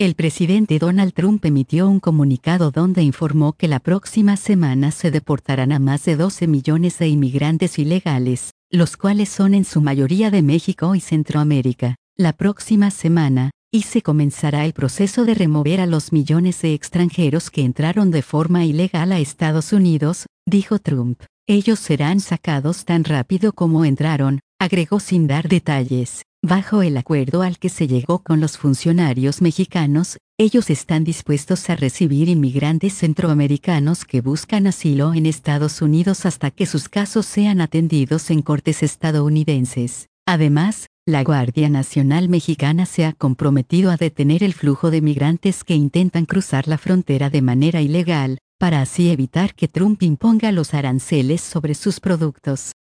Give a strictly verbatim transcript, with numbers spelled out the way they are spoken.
El presidente Donald Trump emitió un comunicado donde informó que la próxima semana se deportarán a más de doce millones de inmigrantes ilegales, los cuales son en su mayoría de México y Centroamérica. La próxima semana, y se comenzará el proceso de remover a los millones de extranjeros que entraron de forma ilegal a Estados Unidos, dijo Trump. Ellos serán sacados tan rápido como entraron, agregó sin dar detalles. Bajo el acuerdo al que se llegó con los funcionarios mexicanos, ellos están dispuestos a recibir inmigrantes centroamericanos que buscan asilo en Estados Unidos hasta que sus casos sean atendidos en cortes estadounidenses. Además, la Guardia Nacional Mexicana se ha comprometido a detener el flujo de migrantes que intentan cruzar la frontera de manera ilegal, para así evitar que Trump imponga los aranceles sobre sus productos.